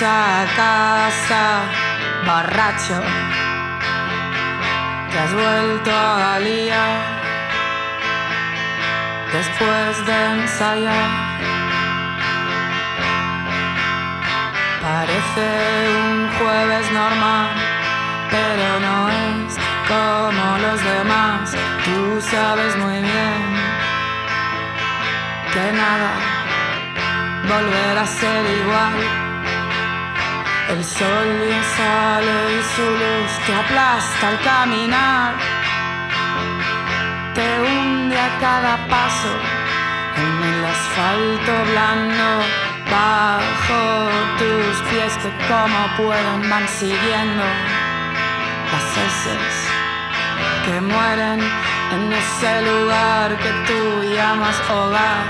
a casa borracho, te has vuelto a liar después de ensayar. Parece un jueves normal, pero no es como los demás. Tú sabes muy bien que nada volverá a ser igual. El sol ya sale y su luz te aplasta al caminar, te hunde a cada paso en el asfalto blando bajo tus pies, que como pueden van siguiendo las heces que mueren en ese lugar que tú llamas hogar,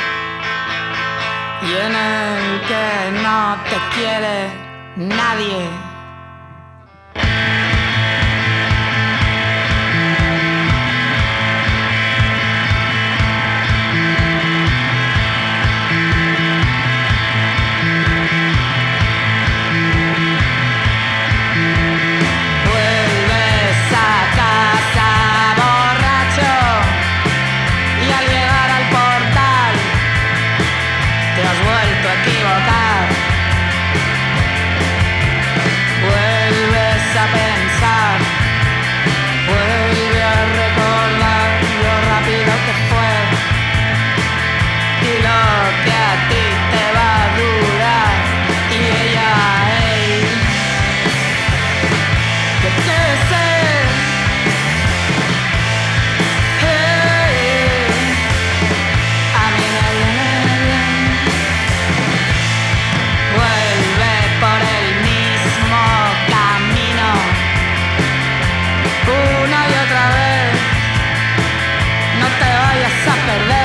y en el que no te quiere nadie. Vuelves a casa borracho y al llegar al portal te has vuelto a equivocar. Vuelves a pensar, vuelve a recordar lo rápido que fue y lo que a ti te va a durar. Y ella, hey, que quiere ser, hey, a mí me viene bien. Vuelve por el mismo camino una y otra vez, no te vayas a perder.